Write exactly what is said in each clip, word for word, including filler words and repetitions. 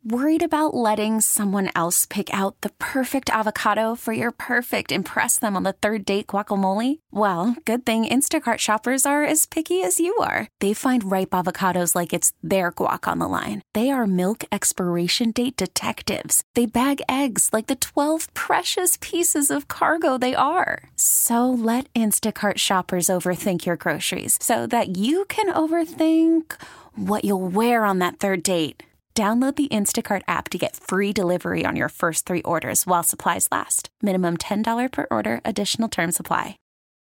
Worried about letting someone else pick out the perfect avocado for your perfect impress them on the third date guacamole? Well, good thing Instacart shoppers are as picky as you are. They find ripe avocados like it's their guac on the line. They are milk expiration date detectives. They bag eggs like the twelve precious pieces of cargo they are. So let Instacart shoppers overthink your groceries so that you can overthink what you'll wear on that third date. Download the Instacart app to get free delivery on your first three orders while supplies last. Minimum ten dollars per order. Additional terms apply.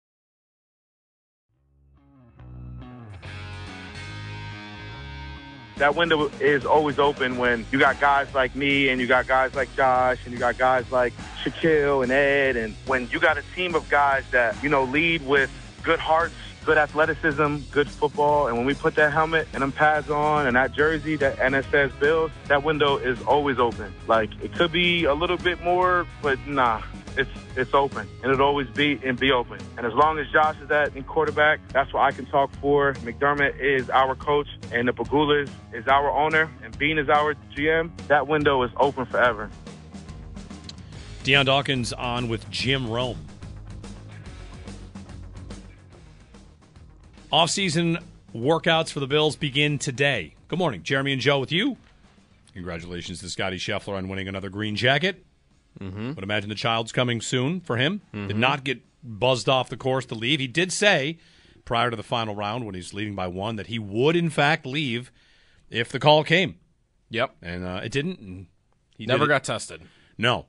That window is always open when you got guys like me and you got guys like Josh and you got guys like Shaquille and Ed. And when you got a team of guys that, you know, lead with good hearts, good athleticism, good football, and when we put that helmet and them pads on and that jersey that and it says Bills, that window is always open. Like, it could be a little bit more, but nah, it's it's open, and it'll always be and be open. And as long as Josh is that in quarterback, that's what I can talk for. McDermott is our coach, and the Pegulas is our owner, and Bean is our G M. That window is open forever. Deion Dawkins on with Jim Rome. Off-season workouts for the Bills begin today. Good morning. Jeremy and Joe with you. Congratulations to Scotty Scheffler on winning another green jacket. Mm-hmm. But imagine the child's coming soon for him. Mm-hmm. Did not get buzzed off the course to leave. He did say prior to the final round when he's leading by one that he would, in fact, leave if the call came. Yep. And uh, it didn't. And he Never did got tested. No.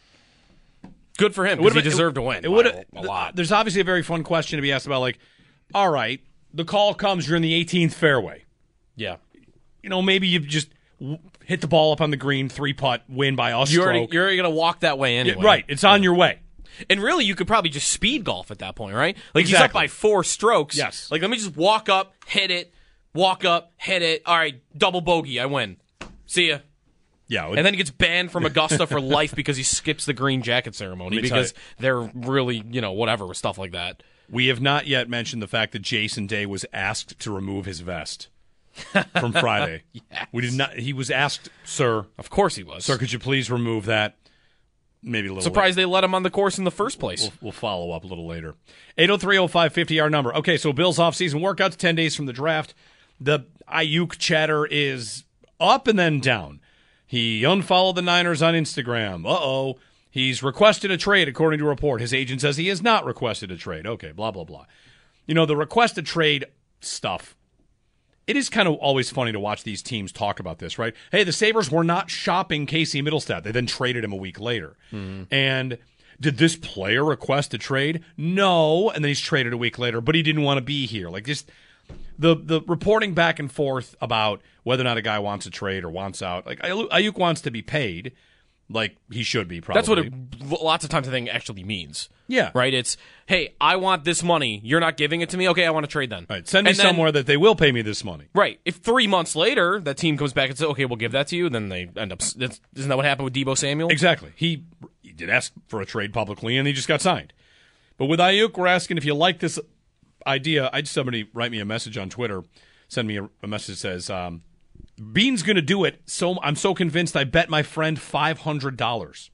Good for him, because he deserved to win. It would a, a lot. There's obviously a very fun question to be asked about, like, all right, the call comes, you're in the eighteenth fairway. Yeah. You know, maybe you just w- hit the ball up on the green, three-putt, win by a you're stroke. Already, you're already going to walk that way anyway. Yeah, right. It's on your way. And really, you could probably just speed golf at that point, right? Like, exactly. He's up by four strokes. Yes. Like, let me just walk up, hit it, walk up, hit it. All right, double bogey, I win. See ya. Yeah. And then he gets banned from Augusta for life because he skips the green jacket ceremony because they're really, you know, whatever, with stuff like that. We have not yet mentioned the fact that Jason Day was asked to remove his vest from Friday. Yes. We did not. He was asked, sir. Of course he was. Sir, could you please remove that? Maybe a little. Surprised later. they let him on the course in the first place. We'll, we'll follow up a little later. eight oh three oh five fifty, our number. Okay, so Bills off-season workouts, ten days from the draft. The Ayuk chatter is up and then down. He unfollowed the Niners on Instagram. Uh-oh. He's requested a trade, according to a report. His agent says he has not requested a trade. Okay, blah, blah, blah. You know, the request a trade stuff, it is kind of always funny to watch these teams talk about this, right? Hey, the Sabres were not shopping Casey Middlestat. They then traded him a week later. Mm-hmm. And did this player request a trade? No. And then he's traded a week later, but he didn't want to be here. Like, just the the reporting back and forth about whether or not a guy wants a trade or wants out. Like, Ayuk wants to be paid. Like he should be, probably. That's what it, lots of times I think actually means. Yeah. Right? It's, hey, I want this money. You're not giving it to me? Okay, I want to trade then. Right. Send me and somewhere then, that they will pay me this money. Right. If three months later that team comes back and says, okay, we'll give that to you, then they end up, isn't that what happened with Deebo Samuel? Exactly. He, he did ask for a trade publicly, and he just got signed. But with Ayuk, we're asking if you like this idea. I had somebody write me a message on Twitter, send me a, a message that says, um, Bean's going to do it. So I'm so convinced I bet my friend five hundred dollars.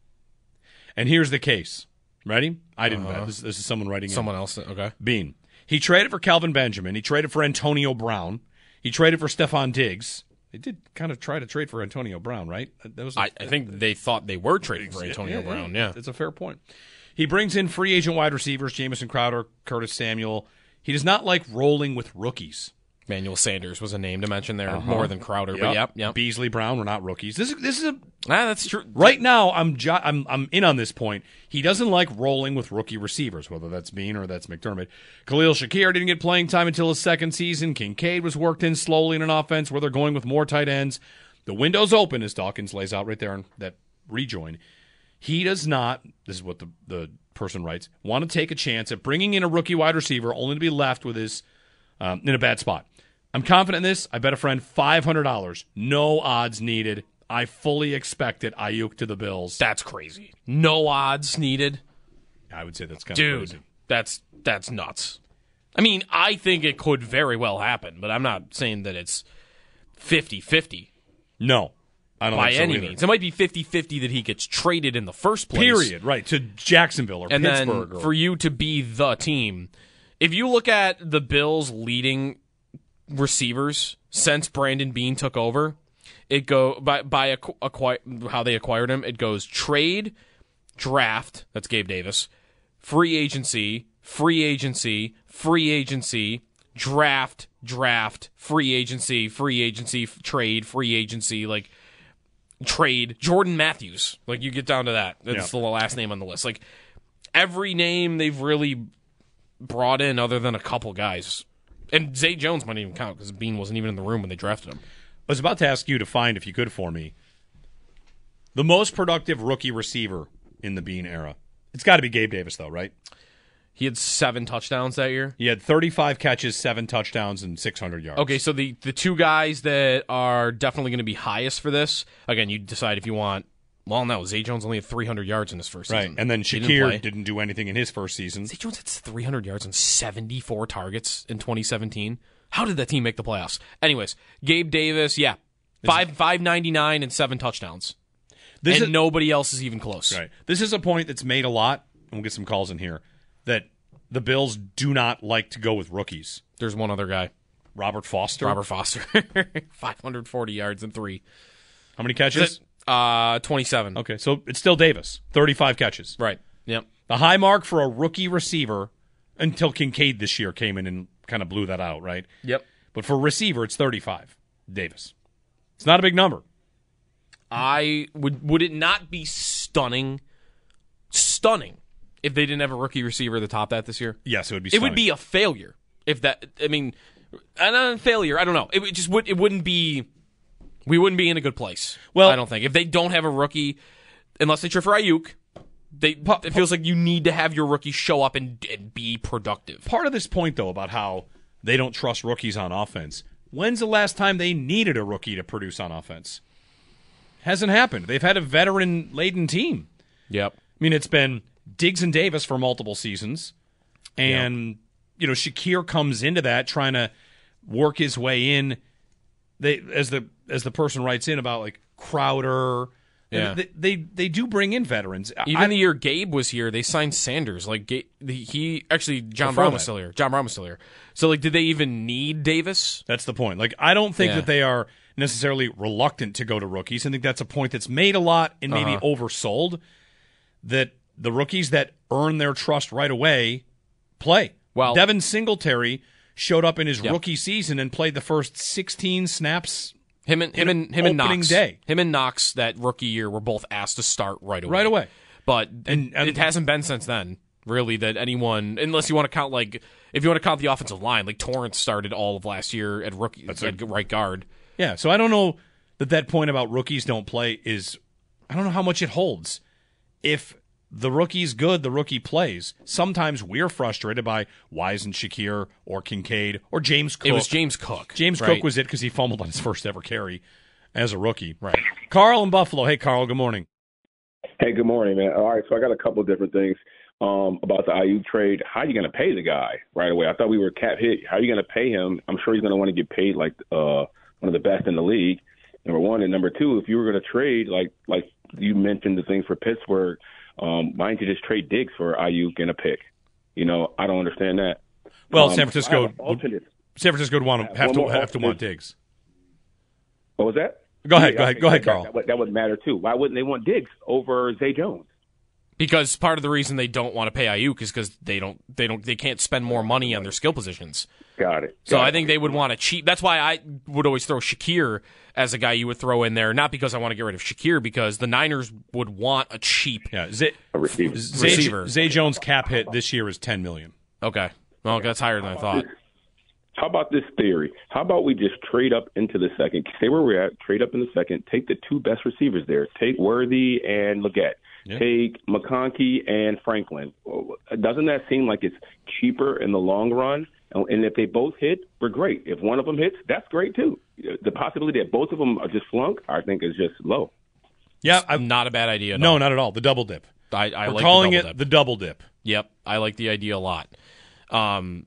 And here's the case. Ready? I didn't uh-huh. bet. This, this is someone writing Someone in. else. Okay. Bean. He traded for Calvin Benjamin. He traded for Antonio Brown. He traded for Stephon Diggs. They did kind of try to trade for Antonio Brown, right? That was a, I, I think they thought they were trading for Antonio yeah, Brown, yeah. yeah. That's a fair point. He brings in free agent wide receivers, Jamison Crowder, Curtis Samuel. He does not like rolling with rookies. Manuel Sanders was a name to mention there, uh-huh. more than Crowder. Yep. But yep, yep. Beasley, Brown were not rookies. This is this is a ah, that's true. Right now, I'm jo- I'm I'm in on this point. He doesn't like rolling with rookie receivers, whether that's Bean or that's McDermott. Khalil Shakir didn't get playing time until his second season. Kincaid was worked in slowly in an offense where they're going with more tight ends. The window's open, as Dawkins lays out right there in that rejoin. He does not. This is what the the person writes. Want to take a chance at bringing in a rookie wide receiver, only to be left with his um, in a bad spot. I'm confident in this. I bet a friend five hundred dollars. No odds needed. I fully expected Ayuk to the Bills. That's crazy. No odds needed? I would say that's kind Dude, of crazy. Dude, that's, that's nuts. I mean, I think it could very well happen, but I'm not saying that it's fifty-fifty. No. I don't by think so any either. means. It might be fifty-fifty that he gets traded in the first place. Period. Right, to Jacksonville or and Pittsburgh. then or, for you to be the team. If you look at the Bills' leading receivers since Brandon Beane took over, it go by by acqu- acqui- how they acquired him. It goes trade, draft. That's Gabe Davis. Free agency, free agency, free agency, draft, draft, free agency, free agency, f- trade, free agency, like trade. Jordan Matthews. Like you get down to that. That's Yeah. the last name on the list. Like every name they've really brought in other than a couple guys. And Zay Jones might even count because Bean wasn't even in the room when they drafted him. I was about to ask you to find, if you could for me, the most productive rookie receiver in the Bean era. It's got to be Gabe Davis, though, right? He had seven touchdowns that year. He had thirty-five catches, seven touchdowns, and six hundred yards. Okay, so the, the two guys that are definitely going to be highest for this, again, you decide if you want, well, no, Zay Jones only had three hundred yards in his first Right, season. and then He didn't Shakir play. didn't do anything in his first season. Zay Jones had three hundred yards and seventy-four targets in twenty seventeen. How did that team make the playoffs? Anyways, Gabe Davis, yeah, five five ninety-nine and seven touchdowns. This and is, nobody else is even close. right. This is a point that's made a lot, and we'll get some calls in here, that the Bills do not like to go with rookies. There's one other guy, Robert Foster. Robert Foster, five hundred forty yards and three. How many catches? Uh, twenty-seven. Okay, so it's still Davis, thirty-five catches. Right. Yep. The high mark for a rookie receiver, until Kincaid this year came in and kind of blew that out, right? Yep. But for receiver, it's thirty-five. Davis. It's not a big number. I would. Would it not be stunning, stunning, if they didn't have a rookie receiver to top that this year? Yes, it would be It stunning. would be a failure if that. I mean, and a failure. I don't know. It would just would. It wouldn't be. We wouldn't be in a good place. Well- I don't think if they don't have a rookie, unless they trade for Ayuk. They, it feels like you need to have your rookie show up and, and be productive. Part of this point, though, about how they don't trust rookies on offense. When's the last time they needed a rookie to produce on offense? Hasn't happened. They've had a veteran-laden team. Yep. I mean, it's been Diggs and Davis for multiple seasons. And, you know, Shakir comes into that trying to work his way in. They as the as the person writes in about, like, Crowder. Yeah. They, they they do bring in veterans. Even I, the year Gabe was here, they signed Sanders. Like Ga- the, he actually, John Before Brown was that. still here. John Brown was still here. So like, did they even need Davis? That's the point. Like, I don't think Yeah. that they are necessarily reluctant to go to rookies. I think that's a point that's made a lot and maybe Uh-huh. oversold, that the rookies that earn their trust right away play. Well- Devin Singletary showed up in his Yep. rookie season and played the first sixteen snaps Him and him In and him and opening Knox. day. Him and Knox that rookie year were both asked to start right away. right away. But And- and- it hasn't been since then. Really, that anyone, unless you want to count like, if you want to count the offensive line, like Torrance started all of last year at rookie That's at a- right guard. Yeah, so I don't know that that point about rookies don't play is, I don't know how much it holds. If the rookie's good, the rookie plays. Sometimes we're frustrated by why isn't Shakir or Kincaid or James Cook. It was James Cook. James right? Cook was it because he fumbled on his first ever carry as a rookie. right. Carl in Buffalo. Hey, Carl, good morning. Hey, good morning, man. All right, so I got a couple of different things um, about the Ayuk trade. How are you going to pay the guy right away? I thought we were cap hit. How are you going to pay him? I'm sure he's going to want to get paid like uh, one of the best in the league. Number one, and number two, if you were going to trade like like you mentioned the thing for Pittsburgh, um, why don't you just trade Diggs for Ayuk and a pick? You know, I don't understand that. Well, Um, San Francisco, I have an alternate. San Francisco would want to have One to more have to want alternate. Diggs. What was that? Go ahead, Yeah, go I ahead, think go ahead, that- Carl. That, would- that would matter too. Why wouldn't they want Diggs over Zay Jones? Because part of the reason they don't want to pay Ayuk is because they don't they don't they can't spend more money on their skill positions. Got it. So Got I it. think they would want to cheap. That's why I would always throw Shakir as a guy you would throw in there. Not because I want to get rid of Shakir, because the Niners would want a cheap. Yeah, Zay, a receiver. Zay, Receiver. Zay Jones' cap hit this year is ten million dollars. Okay, well that's higher than I thought. How about this theory? How about we just trade up into the second, stay where we're at, trade up in the second, take the two best receivers there, take Worthy and Leggett, Yeah. take McConkey and Franklin. Doesn't that seem like it's cheaper in the long run? And if they both hit, we're great. If one of them hits, that's great too. The possibility that both of them are just flunk, I think, is just low. Yeah, I, Not a bad idea. no, not at all. The double dip. I, I We're like calling the it double dip. the double dip. Yep, I like the idea a lot. Um,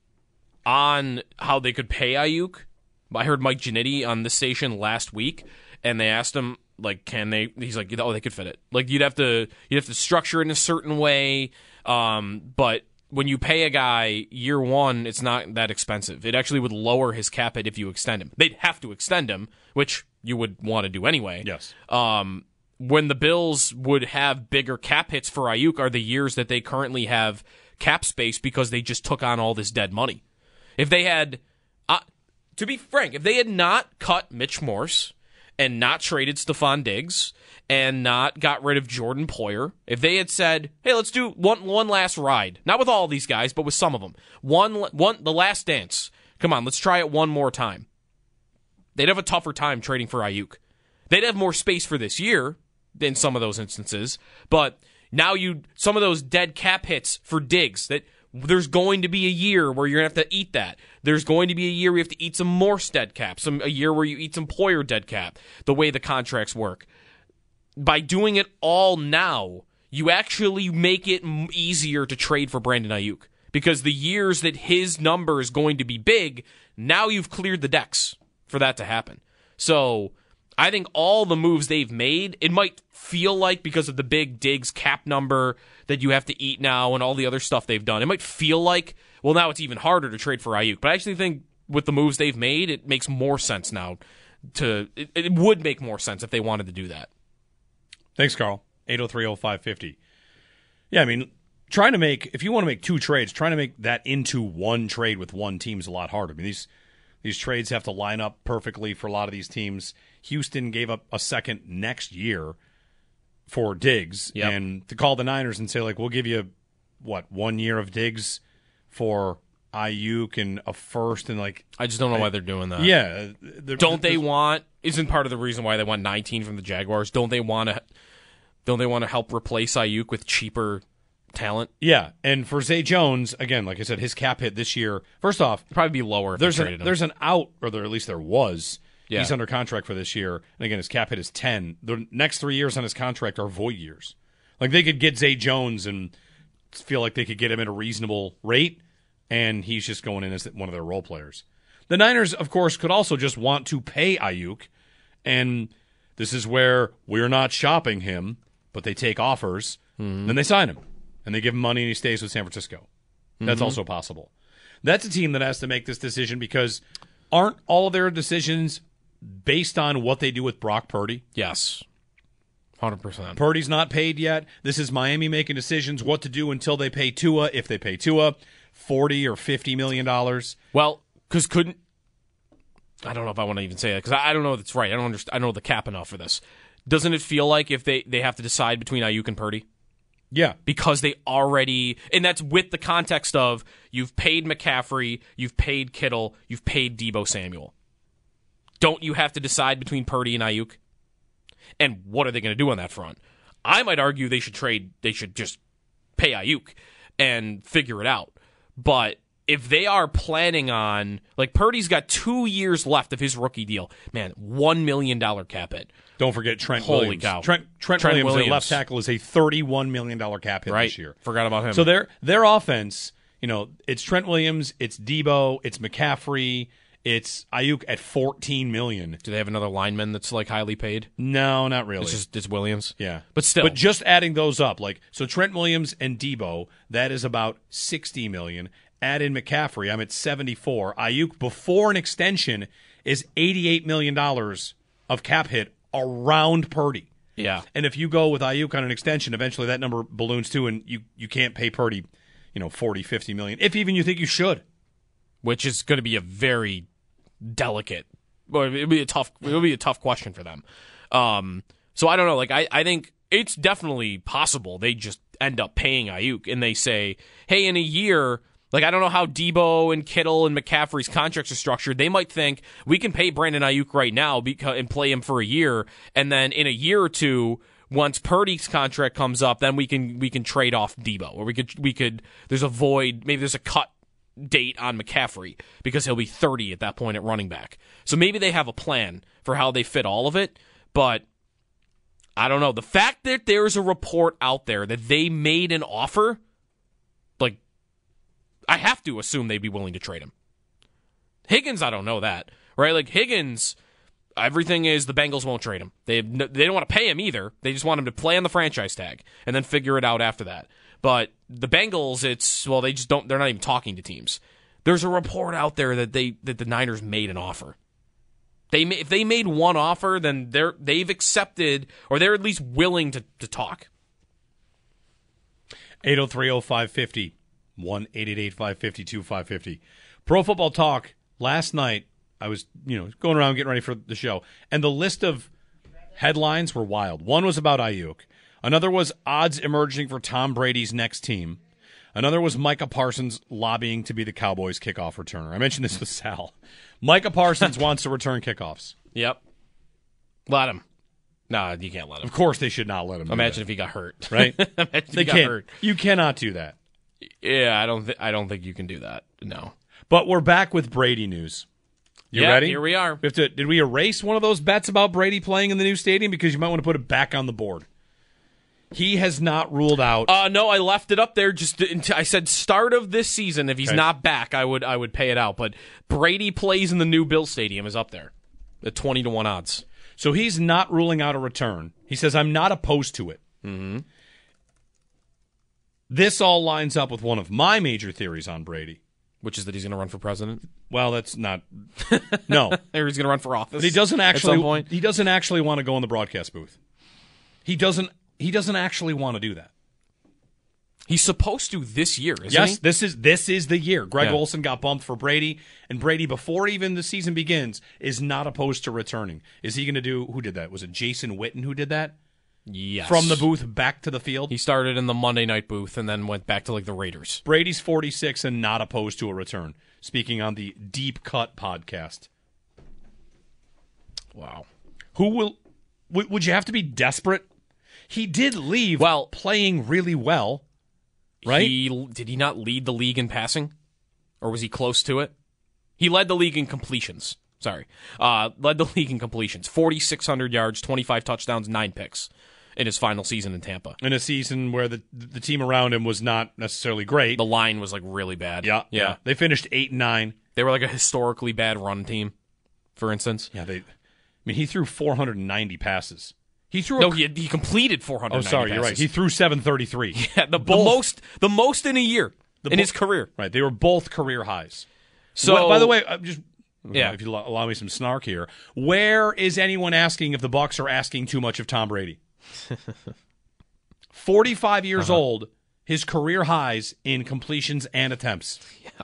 on how they could pay Ayuk, I heard Mike Giannitti on the station last week, and they asked him Like, can they? He's like, oh, they could fit it. Like, you'd have to you'd have to structure it in a certain way. Um, but when you pay a guy year one, it's not that expensive. It actually would lower his cap hit if you extend him. They'd have to extend him, which you would want to do anyway. Yes. Um, when the Bills would have bigger cap hits for Ayuk are the years that they currently have cap space because they just took on all this dead money. If they had, uh, to be frank, if they had not cut Mitch Morse and not traded Stephon Diggs and not got rid of Jordan Poyer, if they had said, hey, let's do one one last ride, not with all these guys, but with some of them, one one the last dance, come on, let's try it one more time, they'd have a tougher time trading for Ayuk. They'd have more space for this year in some of those instances, but now you some of those dead cap hits for Diggs, that there's going to be a year where you're going to have to eat that. There's going to be a year where you have to eat some Morse dead cap, some a year where you eat some Poyer dead cap, the way the contracts work. By doing it all now, you actually make it easier to trade for Brandon Ayuk. Because the years that his number is going to be big, now you've cleared the decks for that to happen. So I think all the moves they've made, it might feel like because of the big Diggs cap number that you have to eat now and all the other stuff they've done, it might feel like, well, now it's even harder to trade for Ayuk. But I actually think with the moves they've made, it makes more sense now. To It, it would make more sense if they wanted to do that. Thanks, Carl. eight oh three oh five fifty. Yeah, I mean, trying to make, if you want to make two trades, trying to make that into one trade with one team is a lot harder. I mean, these these trades have to line up perfectly for a lot of these teams. Houston gave up a second next year for Diggs, yep. and to call the Niners and say, like, we'll give you, what, one year of Diggs for Ayuk and a first, and like... I just don't know I, why they're doing that. Yeah. Don't they want... Isn't part of the reason why they want nineteen from the Jaguars? Don't they want to... Don't they want to help replace Ayuk with cheaper talent? Yeah, and for Zay Jones, again, like I said, his cap hit this year, first off... It'd probably be lower if there's, they a, traded him. there's an out, or there, at least there was... Yeah. He's under contract for this year, and again, his cap hit is ten. The next three years on his contract are void years. Like, they could get Zay Jones and feel like they could get him at a reasonable rate, and he's just going in as one of their role players. The Niners, of course, could also just want to pay Ayuk, and this is where we're not shopping him, but they take offers, mm-hmm. then they sign him, and they give him money, and he stays with San Francisco. That's mm-hmm. also possible. That's a team that has to make this decision because aren't all of their decisions based on what they do with Brock Purdy? Yes. one hundred percent. Purdy's not paid yet. This is Miami making decisions what to do until they pay Tua, if they pay Tua, forty or fifty million dollars. Well, because couldn't... I don't know if I want to even say that, because I, I don't know if it's right. I don't understand. I don't know the cap enough for this. Doesn't it feel like if they, they have to decide between Ayuk and Purdy? Yeah. Because they already... And that's with the context of you've paid McCaffrey, you've paid Kittle, you've paid Deebo Samuel. Don't you have to decide between Purdy and Ayuk? And what are they going to do on that front? I might argue they should trade, they should just pay Ayuk and figure it out. But if they are planning on, like, Purdy's got two years left of his rookie deal, man, one million dollars cap hit. Don't forget Trent Holy Williams. cow. Trent, Trent, Trent Williams, Williams. their left tackle, is a thirty-one million dollars cap hit right. this year. Forgot about him. So their their offense, you know, it's Trent Williams, it's Deebo, it's McCaffrey, it's Ayuk at fourteen million dollars. Do they have another lineman that's, like, highly paid? No, not really. It's just it's Williams? Yeah. But still. But just adding those up, like, so Trent Williams and Deebo, that is about sixty million dollars. Add in McCaffrey, I'm at seventy-four. Ayuk, before an extension, is eighty-eight million dollars of cap hit around Purdy. Yeah. And if you go with Ayuk on an extension, eventually that number balloons too, and you, you can't pay Purdy, you know, forty, fifty million, if even you think you should. Which is going to be a very delicate, well, it'll be a tough, it'll be a tough question for them. Um, so I don't know. Like, I, I think it's definitely possible they just end up paying Ayuk and they say, hey, in a year, like, I don't know how Deebo and Kittle and McCaffrey's contracts are structured. They might think we can pay Brandon Ayuk right now because, and play him for a year, and then in a year or two, once Purdy's contract comes up, then we can we can trade off Deebo, or we could we could there's a void, maybe there's a cut date on McCaffrey because he'll be thirty at that point at running back. So maybe they have a plan for how they fit all of it, but I don't know. The fact that there's a report out there that they made an offer, like, I have to assume they'd be willing to trade him. Higgins, I don't know that, right? Like, Higgins, Everything is the Bengals won't trade him. They no, they don't want to pay him either. They just want him to play on the franchise tag and then figure it out after that. But the Bengals, it's well, they just don't. They're not even talking to teams. There's a report out there that they that the Niners made an offer. They if they made one offer, then they're they've accepted or they're at least willing to to talk. eight oh three oh five fifty, one eight eight eight five five two five fifty. Pro Football Talk last night. I was, you know, going around getting ready for the show, and the list of headlines were wild. One was about Ayuk. Another was odds emerging for Tom Brady's next team. Another was Micah Parsons lobbying to be the Cowboys' kickoff returner. I mentioned this with Sal. Micah Parsons wants to return kickoffs. Yep. Let him. Nah, you can't let him. Of course they should not let him. Imagine if he got hurt. Right? Imagine if They he got can't. hurt. You cannot do that. Yeah, I don't. Th- I don't think you can do that. No. But we're back with Brady news. You yeah, ready? Here we are. We have to, did we erase one of those bets about Brady playing in the new stadium? Because you might want to put it back on the board. He has not ruled out. Uh, no, I left it up there. Just to, I said start of this season. If he's Okay. not back, I would I would pay it out. But Brady plays in the new Bill Stadium is up there at twenty to one odds. So he's not ruling out a return. He says, I'm not opposed to it. Mm-hmm. This all lines up with one of my major theories on Brady. Which is that he's going to run for president. Well, that's not. No. Or he's going to run for office. But he doesn't at some actually point. he doesn't actually want to go in the broadcast booth. He doesn't he doesn't actually want to do that. He's supposed to this year, isn't Yes, he? this is this is the year. Greg Yeah. Olsen got bumped for Brady, and Brady, before even the season begins, is not opposed to returning. Is he going to do? Who did that? Was it Jason Witten who did that? Yes. From the booth back to the field. He started in the Monday night booth and then went back to like the Raiders. Brady's forty-six and not opposed to a return. Speaking on the Deep Cut podcast. Wow. Who will? W- would you have to be desperate? He did leave. Well, playing really well. Right? He, did he not lead the league in passing? Or was he close to it? He led the league in completions. Sorry. Uh, led the league in completions. forty-six hundred yards, twenty-five touchdowns, nine picks in his final season in Tampa. In a season where the the team around him was not necessarily great. The line was like really bad. Yeah, yeah. Yeah. They finished eight and nine. They were like a historically bad run team, for instance. Yeah, they. I mean, he threw four hundred ninety passes. He threw. No, a, he, he completed four hundred Oh, ninety sorry, passes. you're right. He threw seven thirty-three. Yeah, the, the most the most in a year The in bo- his career. Right, they were both career highs. So, Well, by the way, I'm just Yeah. if you lo- allow me some snark here, where is anyone asking if the Bucs are asking too much of Tom Brady? forty-five years Uh-huh. old, his career highs in completions and attempts.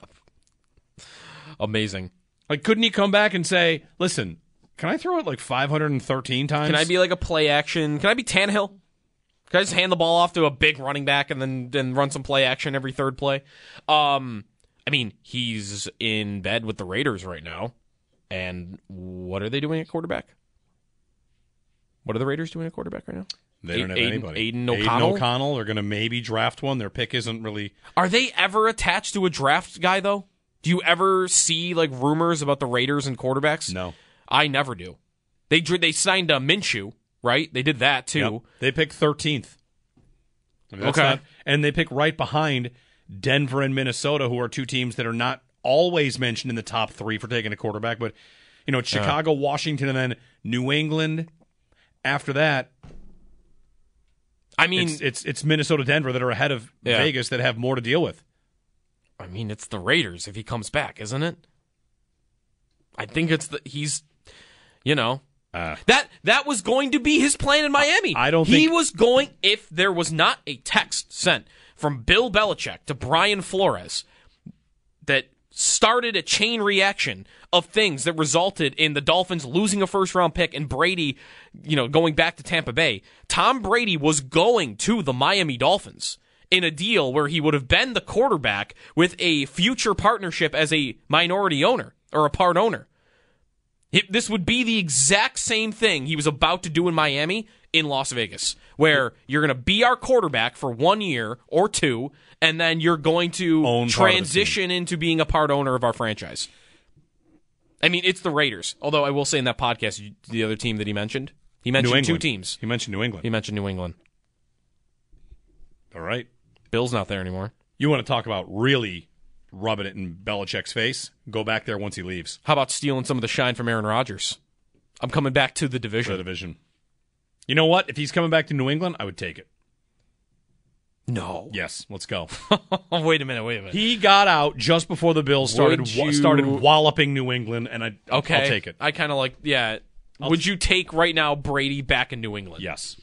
amazing. Like, couldn't he come back and say, "Listen, can I throw it like five hundred thirteen times? Can I be like a play action? Can I be Tannehill? Can I just hand the ball off to a big running back and then then run some play action every third play? Um, I mean, he's in bed with the Raiders right now. And what are they doing at quarterback? What are the Raiders doing at quarterback right now? They don't have Aiden- anybody. Aiden O'Connell? Aiden O'Connell. They're going to maybe draft one. Their pick isn't really. Are they ever attached to a draft guy, though? Do you ever see like rumors about the Raiders and quarterbacks? No. I never do. They dr- they signed uh, Minshew, right? They did that, too. Yep. They pick thirteenth. I mean, that's Okay. not- and they pick right behind Denver and Minnesota, who are two teams that are not always mentioned in the top three for taking a quarterback. But, you know, it's Chicago, Washington, and then New England. After that, I mean, it's, it's it's Minnesota, Denver that are ahead of Yeah. Vegas that have more to deal with. I mean, it's the Raiders if he comes back, isn't it? I think it's the he's, you know, Uh, that that was going to be his plan in Miami. I don't He think- was going if there was not a text sent from Bill Belichick to Brian Flores that started a chain reaction of things that resulted in the Dolphins losing a first round pick and Brady, you know, going back to Tampa Bay. Tom Brady was going to the Miami Dolphins in a deal where he would have been the quarterback with a future partnership as a minority owner or a part owner. It, this would be the exact same thing he was about to do in Miami in Las Vegas, where you're going to be our quarterback for one year or two, and then you're going to Own part of the transition into being a part owner of our franchise. I mean, it's the Raiders. Although I will say in that podcast, you- the other team that he mentioned, he New mentioned two England. teams. He mentioned New England. He mentioned New England. All right. Bill's not there anymore. You want to talk about really rubbing it in Belichick's face? Go back there once he leaves. How about stealing some of the shine from Aaron Rodgers? I'm coming back to the For division. the division. You know what? If he's coming back to New England, I would take it. No. Yes, let's go. wait a minute, wait a minute. He got out just before the Bills started Would wa- you- started walloping New England, and I, okay. I'll take it. I kind of like, yeah. I'll Would t- you take right now Brady back in New England? Yes.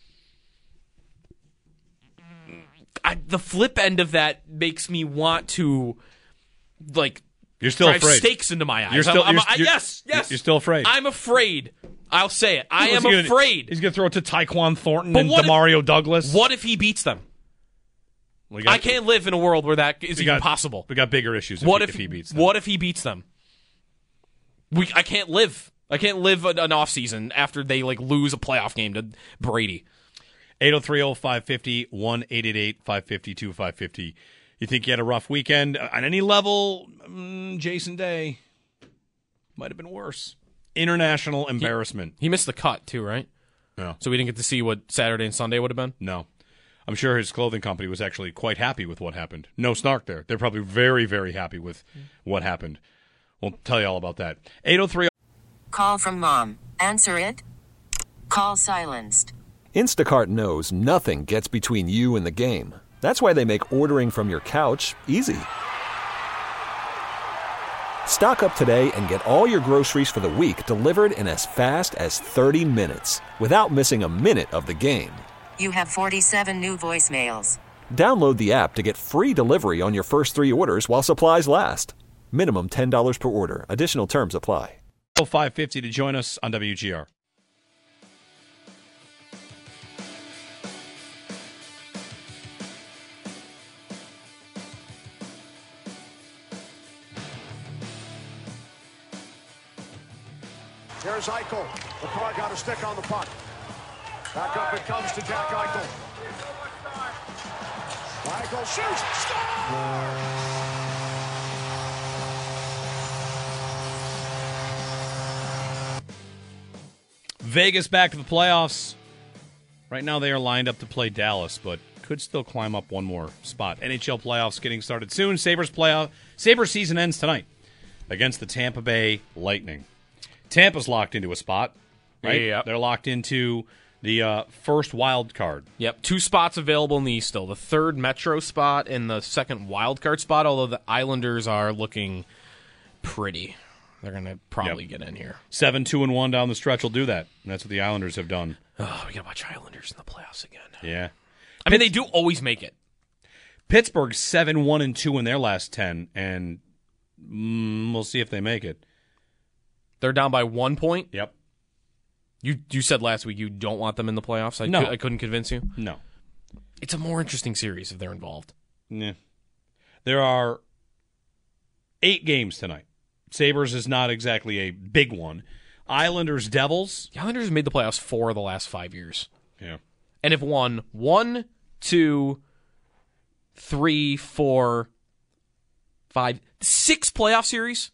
I, the flip end of that makes me want to, like, You're still drive afraid. stakes into my eyes. You're still, I'm, I'm, you're, I- you're- yes, yes. You're still afraid. I'm afraid. I'll say it. I What's am he gonna- afraid. He's going to throw it to Tyquan Thornton But and what if- Demario Douglas. What if he beats them? We got, I can't live in a world where that is we even got- possible. We got bigger issues if, What he, if, if he beats them. What if he beats them? We I can't live. I can't live an, an off season after they like lose a playoff game to Brady. eight oh three oh five five oh, one eight eight eight five five two five five oh. You think you had a rough weekend? On any level, mm, Jason Day might have been worse. International embarrassment. He missed the cut too, right? No. So we didn't get to see what Saturday and Sunday would have been. No. I'm sure his clothing company was actually quite happy with what happened. No snark there. They're probably very, very happy with what happened. We'll tell you all about that. eight oh three Call from mom. Answer it. Call silenced. Instacart knows nothing gets between you and the game. That's why they make ordering from your couch easy. Stock up today and get all your groceries for the week delivered in as fast as thirty minutes without missing a minute of the game. You have forty-seven new voicemails. Download the app to get free delivery on your first three orders while supplies last. Minimum ten dollars per order. Additional terms apply. five fifty to join us on W G R. Here's Eichel. The car got a stick on the puck. Back up it comes to Jack Eichel. Eichel shoots. Vegas back to the playoffs. Right now they are lined up to play Dallas, but could still climb up one more spot. N H L playoffs getting started soon. Sabres playoff Sabres season ends tonight against the Tampa Bay Lightning. Tampa's locked into a spot, right? Yep. They're locked into the uh, first wild card. Yep, two spots available in the East still. The third Metro spot and the second wild card spot, although the Islanders are looking pretty. They're going to probably Yep. get in here. Seven, two, and one down the stretch will do that. And that's what the Islanders have done. Oh, we got to watch Islanders in the playoffs again. Yeah. I mean, they do always make it. Pittsburgh seven, one, and two in their last ten, and mm, we'll see if they make it. They're down by one point. Yep. You you said last week you don't want them in the playoffs. I, No. cou- I couldn't convince you. No. It's a more interesting series if they're involved. Yeah. There are eight games tonight. Sabres is not exactly a big one. Islanders, Devils. The Islanders have made the playoffs four of the last five years. Yeah. And have won one, two, three, four, five, six playoff series.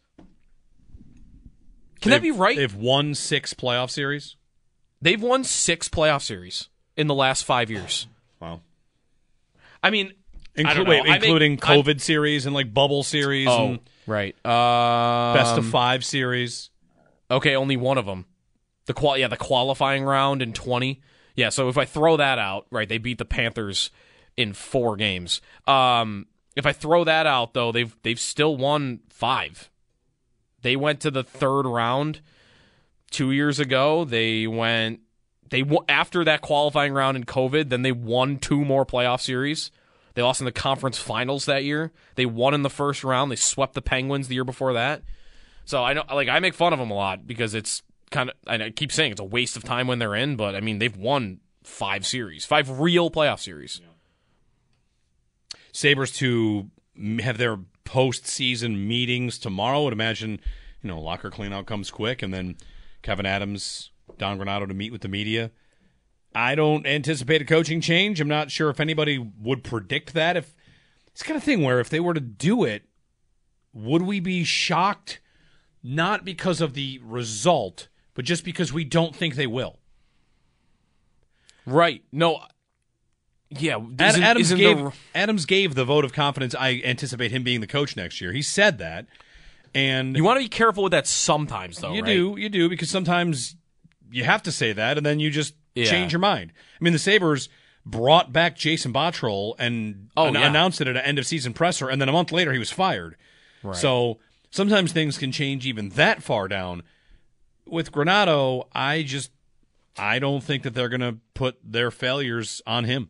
Can that be right? They've won six playoff series. They've won six playoff series in the last five years. Wow. I mean, Inclu- I don't know. wait, I make- including I- COVID series and like bubble series Oh, and right. Um, best of five series. Okay, only one of them. The qual, yeah, the qualifying round in twenty. Yeah, so if I throw that out, right, they beat the Panthers in four games. Um, if I throw that out, though, they've they've still won five. They went to the third round two years ago. They went they w- after that qualifying round in COVID. Then they won two more playoff series. They lost in the conference finals that year. They won in the first round. They swept the Penguins the year before that. So I know, like, I make fun of them a lot because it's kind of. I keep saying it's a waste of time when they're in, but I mean they've won five series, five real playoff series. Yeah. Sabres to have their postseason meetings tomorrow. I would imagine, you know, locker cleanout comes quick, and then Kevin Adams, Don Granato to meet with the media. I don't anticipate a coaching change. I'm not sure if anybody would predict that. If it's the kind of thing where if they were to do it, would we be shocked? Not because of the result, but just because we don't think they will. Right. No. Yeah. Ad- isn't- Adams isn't gave the- Adams gave the vote of confidence. I anticipate him being the coach next year. He said that, And you want to be careful with that sometimes, though. You right? do, you do, because sometimes you have to say that, and then you just Yeah. change your mind. I mean, the Sabres brought back Jason Botterill and Oh, an- yeah. announced it at an end-of-season presser, and then a month later he was fired. Right. So sometimes things can change even that far down. With Granato, I just I don't think that they're going to put their failures on him.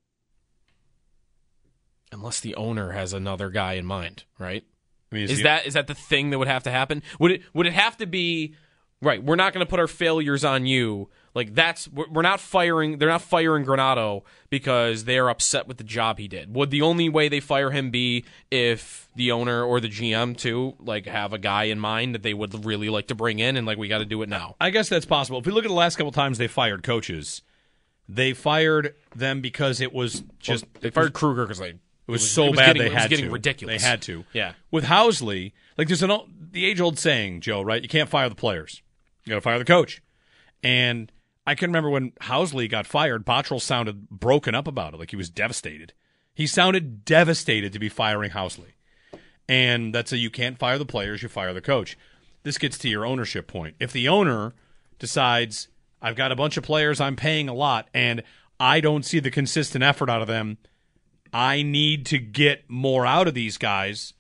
Unless the owner has another guy in mind, right? I mean, Is he- that is that the thing that would have to happen? Would it would it have to be right? We're not going to put our failures on you. Like that's we're we're not firing. They're not firing Granato because they are upset with the job he did. Would the only way they fire him be if the owner or the G M too like have a guy in mind that they would really like to bring in and like we got to do it now? I guess that's possible. If we look at the last couple times they fired coaches, they fired them because it was just Well, they fired Kruger because they. It was, it was so it was bad getting, they it was had getting to. ridiculous. They had to. Yeah. With Housley, like there's an old, the age-old saying, Joe, right? You can't fire the players. You got to fire the coach. And I can remember when Housley got fired, Botterill sounded broken up about it, like he was devastated. He sounded devastated to be firing Housley. And that's a you can't fire the players, you fire the coach. This gets to your ownership point. If the owner decides, I've got a bunch of players I'm paying a lot, and I don't see the consistent effort out of them, I need to get more out of these guys,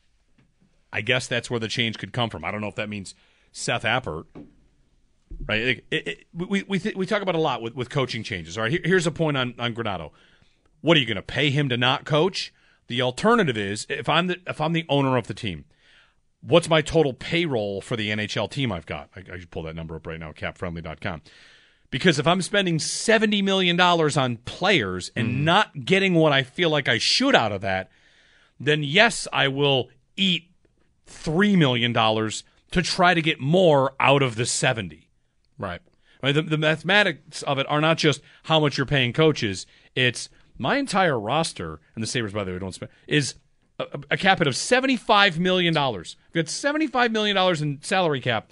I guess that's where the change could come from. I don't know if that means Seth Appert, right? It, it, it, we we th- we talk about a lot with, with coaching changes. All right, Here, here's a point on, on Granato. What are you going to pay him to not coach? The alternative is if I'm the if I'm the owner of the team, what's my total payroll for the N H L team I've got? I, I should pull that number up right now, cap friendly dot com. Because if I'm spending seventy million dollars on players and mm. not getting what I feel like I should out of that, then yes, I will eat three million dollars to try to get more out of the seventy. Right. Right. The, the mathematics of it are not just how much you're paying coaches. It's my entire roster, and the Sabres, by the way, don't spend, is a, a cap hit of seventy-five million dollars. We've got seventy-five million dollars in salary cap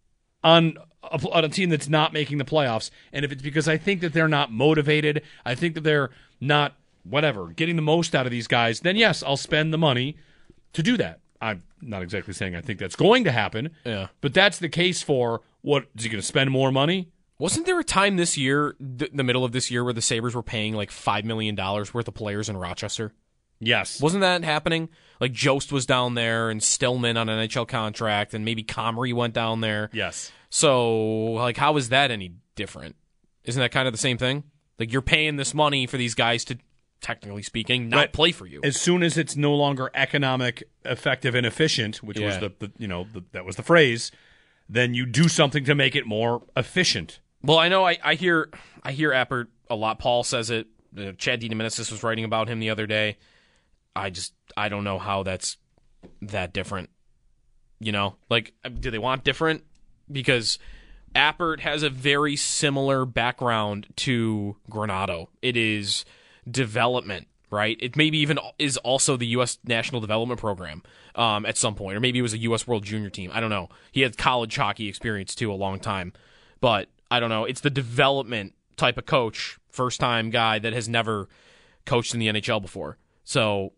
on A, on a team that's not making the playoffs, and if it's because I think that they're not motivated, I think that they're not, whatever, getting the most out of these guys, then yes, I'll spend the money to do that. I'm not exactly saying I think that's going to happen, yeah. but that's the case for, what, is he going to spend more money? Wasn't there a time this year, th- the middle of this year, where the Sabres were paying like five million dollars worth of players in Rochester? Yes. Wasn't that happening? Like Jost was down there, and Stillman on an N H L contract, and maybe Comrie went down there. Yes. So, like, how is that any different? Isn't that kind of the same thing? Like, you're paying this money for these guys to, technically speaking, not But play for you. As soon as it's no longer economic, effective, and efficient, which Yeah. was the, the you know the, that was the phrase, then you do something to make it more efficient. Well, I know I, I hear I hear Appert a lot. Paul says it. Uh, Chad DiDomenicis was writing about him the other day. I just I don't know how that's that different. You know, like, do they want different? Because Appert has a very similar background to Granato. It is development, right? It maybe even is also the U S National Development Program um, at some point, or maybe it was a U S World Junior Team. I don't know. He had college hockey experience too, a long time, but I don't know. It's the development type of coach, first time guy that has never coached in the N H L before. So,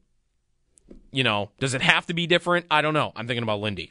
you know, does it have to be different? I don't know. I'm thinking about Lindy.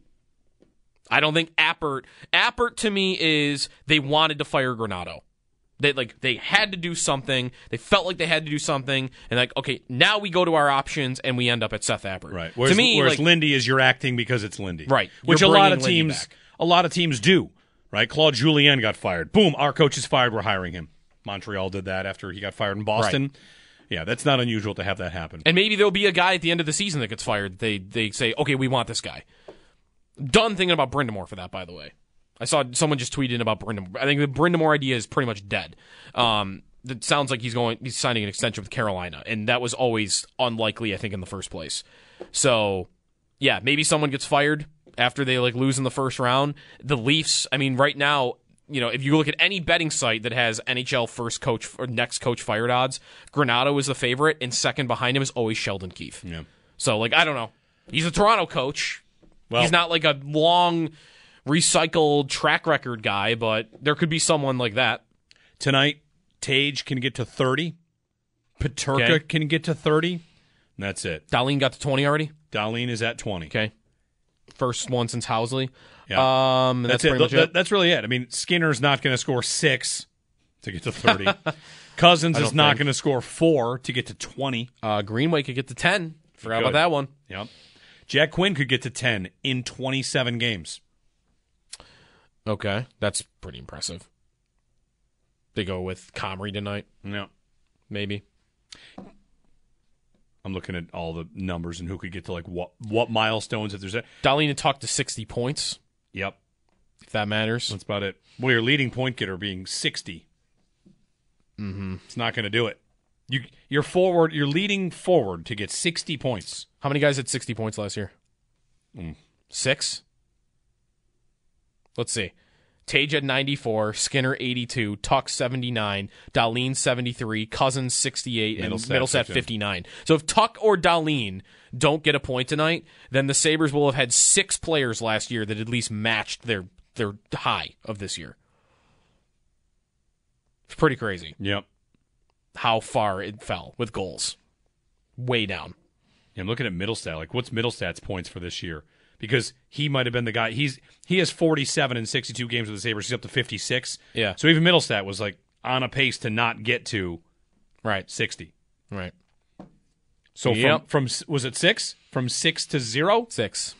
I don't think Appert. Appert to me is they wanted to fire Granato. They like they had to do something. They felt like they had to do something, and like, okay, now we go to our options, and we end up at Seth Appert. Right. Whereas, to me, whereas like, Lindy is you're acting because it's Lindy. Right. Which You're a lot of bringing Lindy teams, back. a lot of teams do. Right. Claude Julien got fired. Boom. Our coach is fired. We're hiring him. Montreal did that after he got fired in Boston. Right. Yeah, that's not unusual to have that happen. And maybe there'll be a guy at the end of the season that gets fired. They they say, okay, we want this guy. Done thinking about Brind'Amour for that, by the way. I saw someone just tweeted about Brind'Amour. I think the Brind'Amour idea is pretty much dead. Um, it sounds like he's going. He's signing an extension with Carolina, and that was always unlikely, I think, in the first place. So, yeah, maybe someone gets fired after they like lose in the first round. The Leafs, I mean, right now, you know, if you look at any betting site that has N H L first coach or next coach fired odds, Granato is the favorite, and second behind him is always Sheldon Keefe. Yeah. So, like, I don't know. He's a Toronto coach. Well, he's not like a long recycled track record guy, but there could be someone like that. Tonight, Tage can get to thirty. Peterka Okay. can get to thirty. And that's it. Dahlin got to twenty already? Dahlin is at twenty. Okay. First one since Housley. Yeah. Um, that's, that's it. pretty much Th- it. That's really it. I mean, Skinner's not going to score six to get to thirty. Cousins I is don't not think. going to score four to get to twenty. Uh, Greenway could get to ten. Forgot Could. about that one. Yep. Jack Quinn could get to ten in twenty-seven games. Okay, that's pretty impressive. They go with Comrie tonight, Yeah. maybe. I'm looking at all the numbers and who could get to like what what milestones if there's a. Darlene to talk to sixty points, Yep. if that matters. That's about it. Well, your leading point getter being sixty. Mm-hmm. It's not going to do it. You you're forward. You're leading forward to get sixty points. How many guys had sixty points last year? Mm. Six? Let's see. Tage had ninety-four, Skinner eighty-two, Tuck seventy-nine, Darlene seventy-three, Cousins sixty-eight, and Middlestat Middlestat fifty-nine. So if Tuck or Darlene don't get a point tonight, then the Sabres will have had six players last year that at least matched their, their high of this year. It's pretty crazy Yep. how far it fell with goals. Way down. Yeah, I'm looking at Middlestat. Like, what's Middlestat's points for this year? Because he might have been the guy. He's he has forty-seven in sixty-two games with the Sabres. He's up to fifty-six. Yeah. So even Middlestat was like on a pace to not get to Right. sixty. Right. So Yep. from from was it six? From six to zero? Six.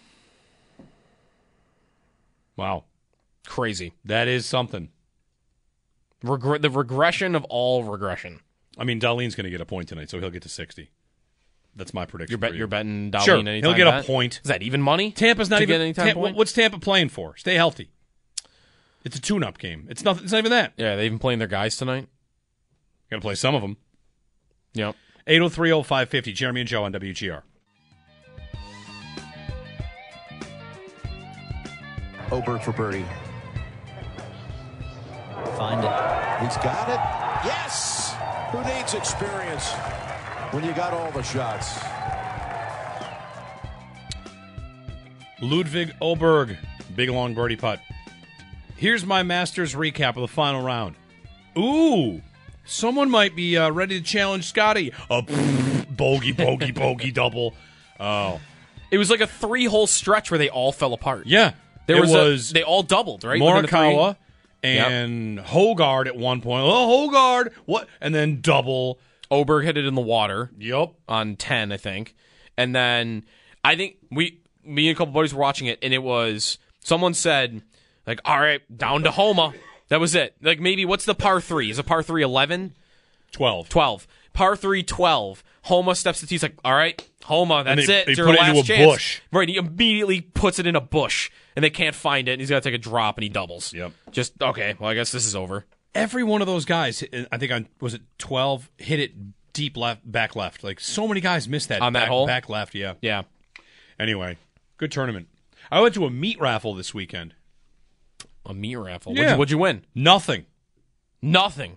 Wow, Crazy. that is something. Regre- the regression of all regression. I mean, Darlene's going to get a point tonight, so he'll get to sixty. That's my prediction. You're, bet, for you. you're betting Darlene Sure, anytime he'll get a bet? point. Is that even money? Tampa's not to even. get anytime Tampa, point? what's Tampa playing for? Stay healthy. It's a tune-up game. It's nothing. It's not even that. Yeah, they even playing their guys tonight. Got to play some of them. Yep. eight oh three oh five fifty. Jeremy and Joe on W G R. Oberg for birdie. Find it. He's got it. Yes! Who needs experience when you got all the shots? Ludwig Oberg, big long birdie putt. Here's my Masters recap of the final round. Ooh, someone might be uh, ready to challenge Scotty. A bogey, bogey, bogey double. Oh, It was like a three-hole stretch where they all fell apart. yeah. There it was, was a, they all doubled, right? Within the three- Morikawa and Hogard at one point. Oh, Hogard, what? And then double. Oberg hit it in the water. Yup. On ten, I think. And then I think we, me and a couple buddies were watching it, and it was, someone said, like, all right, down to Homa. That was it. Like, maybe, what's the par three? Is a par three eleven? twelve. twelve. Par three, twelve. Homa steps to the tee. He's like, all right, Homa, that's they- it. they It's your put it last into a chance. bush. Right, he immediately puts it in a bush, and they can't find it, and he's got to take a drop, and he doubles. Yep. Just, okay, well, I guess this is over. Every one of those guys, I think on, was it twelve, hit it deep left, back left. Like, so many guys missed that. On that back, hole? Back left, yeah. Yeah. Anyway, good tournament. I went to a meat raffle this weekend. A meat raffle. Yeah. What'd, you, what'd you win? Nothing. Nothing.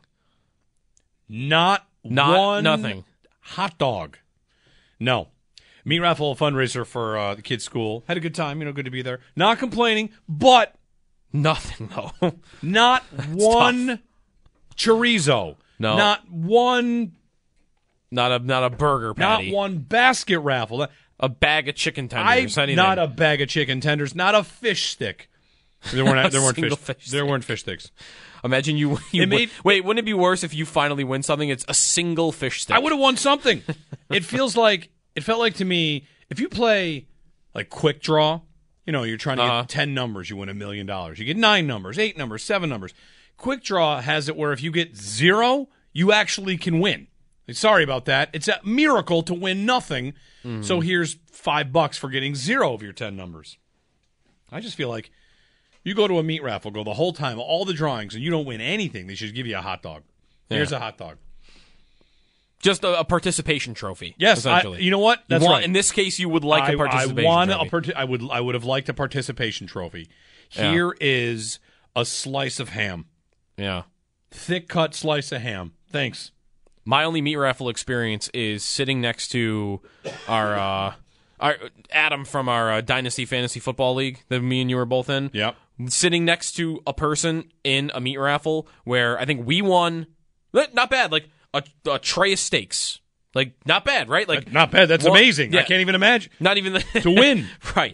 Not, Not one nothing. hot dog. No. Meat raffle fundraiser for uh, the kids' school. Had a good time. You know, good to be there. Not complaining, but Nothing, though. not one chorizo. No. Not one. not a not a burger patty. Not one basket raffle. A bag of chicken I tenders. anything. not a bag of chicken tenders. Not a fish stick. There weren't. there weren't fish. Single fish there stick. weren't fish sticks. Imagine you. you It win- made- wait, wouldn't it be worse if you finally win something? It's a single fish stick. I would have won something. It feels like it felt like to me if you play like quick draw, you know, you're trying to Uh-huh. get ten numbers, you win a million dollars. You get nine numbers, eight numbers, seven numbers. Quick draw has it where if you get zero, you actually can win. Sorry about that. It's a miracle to win nothing. Mm-hmm. So here's five bucks for getting zero of your ten numbers. I just feel like you go to a meat raffle, go the whole time, all the drawings, and you don't win anything. They should give you a hot dog. Here's Yeah. a hot dog. Just a, a participation trophy. Yes, I, essentially. you know what? That's You want- right. In this case, you would like I, a participation I want trophy. a parti- I would. I would have liked a participation trophy. Yeah. Here is a slice of ham, yeah. thick cut slice of ham. Thanks. My only meat raffle experience is sitting next to our uh, our Adam from our uh, Dynasty Fantasy Football League that me and you were both in. Yep. Sitting next to a person in a meat raffle where I think we won. eh, Not bad. Like a, a tray of steaks. Like not bad, right? Like Not bad. That's Well, amazing. I yeah. can't even imagine. not even the To win. right.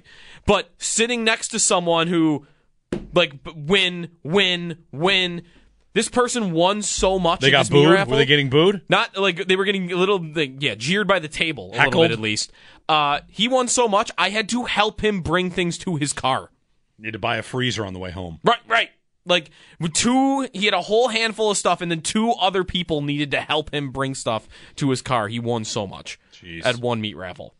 But sitting next to someone who, like, win, win, win. This person won so much. They got this meat booed? raffle. Were they getting booed? Not like they were getting a little, like, yeah, jeered by the table a Heckled? little bit at least. Uh, he won so much, I had to help him bring things to his car. You had to buy a freezer on the way home. Right, right. Like, with two, he had a whole handful of stuff, and then two other people needed to help him bring stuff to his car. He won so much Jeez. at one meat raffle.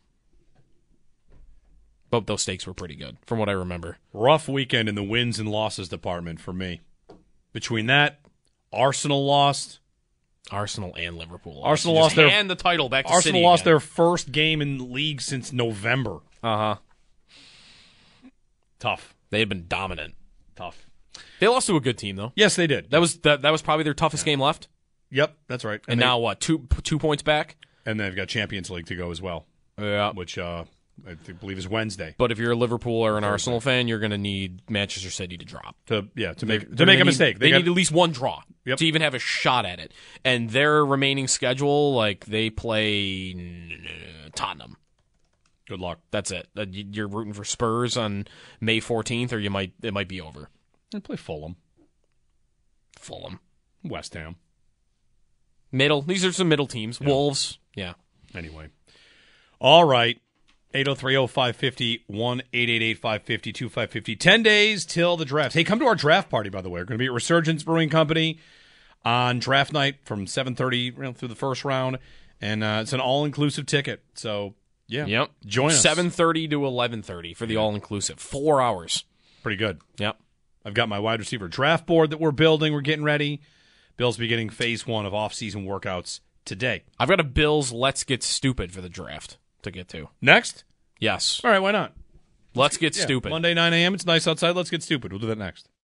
But those steaks were pretty good, from what I remember. Rough weekend in the wins and losses department for me. Between that, Arsenal lost. Arsenal and Liverpool lost. Arsenal Just lost their hand the title back to Arsenal City lost again. their first game in the league since November. Uh-huh. Tough. They had been dominant. Tough. They lost to a good team, though. Yes, they did. That was that, that was probably their toughest game left. Yep, that's right. And, they, now what? Two two points back? And they've got Champions League to go as well. Yeah. Which uh, I think- believe is Wednesday. But if you're a Liverpool or an Arsenal fan, you're going to need Manchester City to drop. To yeah, to They're- make to they're make gonna a need- mistake. They, got- need at least one draw Yep. to even have a shot at it. And their remaining schedule, like, they play uh, Tottenham. Good luck. That's it. Uh, you- You're rooting for Spurs on May fourteenth, or you might it might be over. They play Fulham, Fulham. West Ham. Middle. These are some middle teams. Wolves. Yeah. Anyway. All right. eight oh three oh five five oh, one eight eight eight five five oh two five five oh. Ten days till the draft. Hey, come to our draft party, by the way. We're going to be at Resurgence Brewing Company on draft night from seven thirty you know, through the first round. And uh, it's an all-inclusive ticket. So, yeah. Yep. Join us. seven thirty to eleven thirty for the all-inclusive. Four hours. Pretty good. Yep. I've got my wide receiver draft board that we're building. We're getting ready. Bill's beginning phase one of off-season workouts today. I've got a Bills Let's Get Stupid for the draft to get to. Next? Yes. All right, why not? Let's get Yeah, stupid. Monday, nine a.m. It's nice outside. Let's get stupid. We'll do that next.